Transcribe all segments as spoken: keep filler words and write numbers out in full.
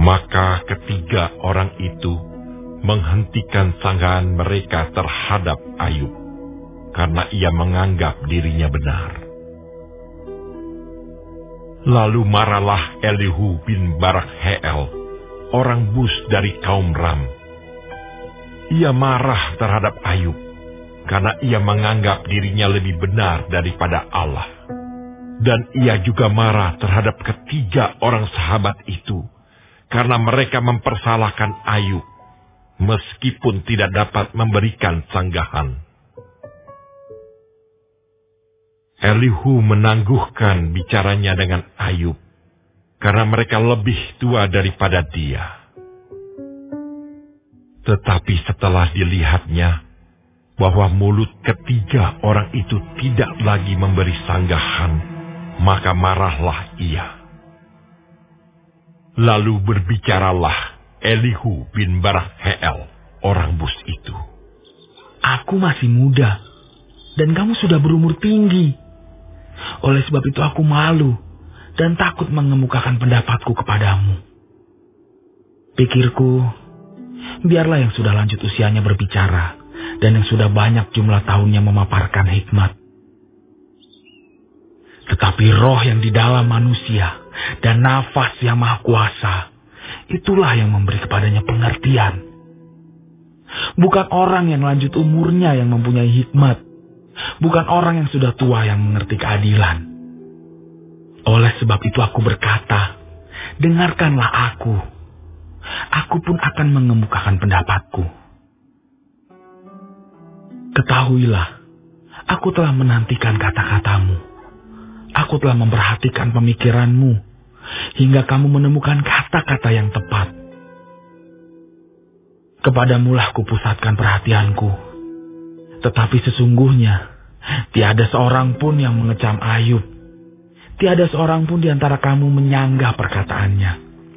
Maka ketiga orang itu menghentikan sanggahan mereka terhadap Ayub, karena ia menganggap dirinya benar. Lalu marahlah Elihu bin Barak-Heel, orang Bus dari kaum Ram. Ia marah terhadap Ayub, karena ia menganggap dirinya lebih benar daripada Allah. Dan ia juga marah terhadap ketiga orang sahabat itu, karena mereka mempersalahkan Ayub, meskipun tidak dapat memberikan sanggahan. Elihu menangguhkan bicaranya dengan Ayub, karena mereka lebih tua daripada dia. Tetapi setelah dilihatnya bahwa mulut ketiga orang itu tidak lagi memberi sanggahan, maka marahlah ia. Lalu berbicaralah Elihu bin Barak-Heel, orang Bus itu. Aku masih muda, dan kamu sudah berumur tinggi. Oleh sebab itu aku malu dan takut mengemukakan pendapatku kepadamu. Pikirku, biarlah yang sudah lanjut usianya berbicara, dan yang sudah banyak jumlah tahunnya memaparkan hikmat. Tetapi roh yang di dalam manusia dan nafas yang maha kuasa, itulah yang memberi kepadanya pengertian. Bukan orang yang lanjut umurnya yang mempunyai hikmat, bukan orang yang sudah tua yang mengerti keadilan. Oleh sebab itu aku berkata, dengarkanlah aku. Aku pun akan mengemukakan pendapatku. Ketahuilah, aku telah menantikan kata-katamu. Aku telah memperhatikan pemikiranmu, hingga kamu menemukan kata-kata yang tepat. Kepadamulah kupusatkan perhatianku. Tetapi sesungguhnya, tiada seorang pun yang mengecam Ayub. Tiada seorang pun di antara kamu menyanggah perkataannya.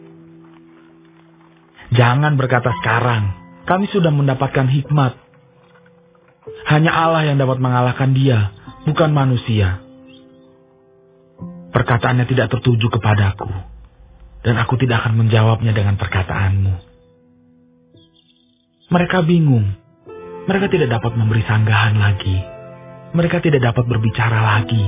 Jangan berkata sekarang, kami sudah mendapatkan hikmat. Hanya Allah yang dapat mengalahkan dia, bukan manusia. Perkataannya tidak tertuju kepadaku, dan aku tidak akan menjawabnya dengan perkataanmu. Mereka bingung. Mereka tidak dapat memberi sanggahan lagi. Mereka tidak dapat berbicara lagi.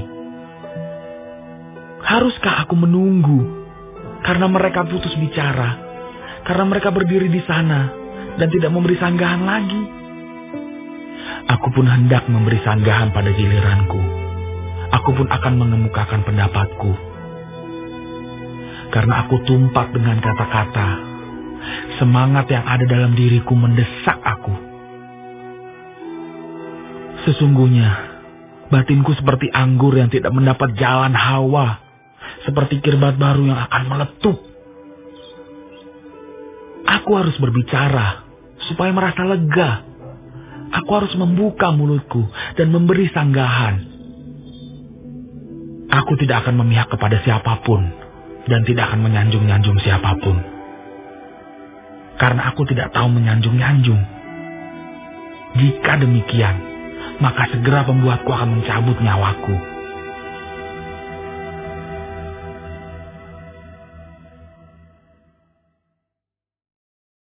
Haruskah aku menunggu? Karena mereka putus bicara. Karena mereka berdiri di sana dan tidak memberi sanggahan lagi. Aku pun hendak memberi sanggahan pada giliranku. Aku pun akan mengemukakan pendapatku. Karena aku tumpak dengan kata-kata. Semangat yang ada dalam diriku mendesak aku. Sesungguhnya, batinku seperti anggur yang tidak mendapat jalan hawa, seperti kirbat baru yang akan meletup. Aku harus berbicara, supaya merasa lega. Aku harus membuka mulutku dan memberi sanggahan. Aku tidak akan memihak kepada siapapun, dan tidak akan menyanjung-nyanjung siapapun. Karena aku tidak tahu menyanjung-nyanjung. Jika demikian, maka segera pembuatku akan mencabut nyawaku.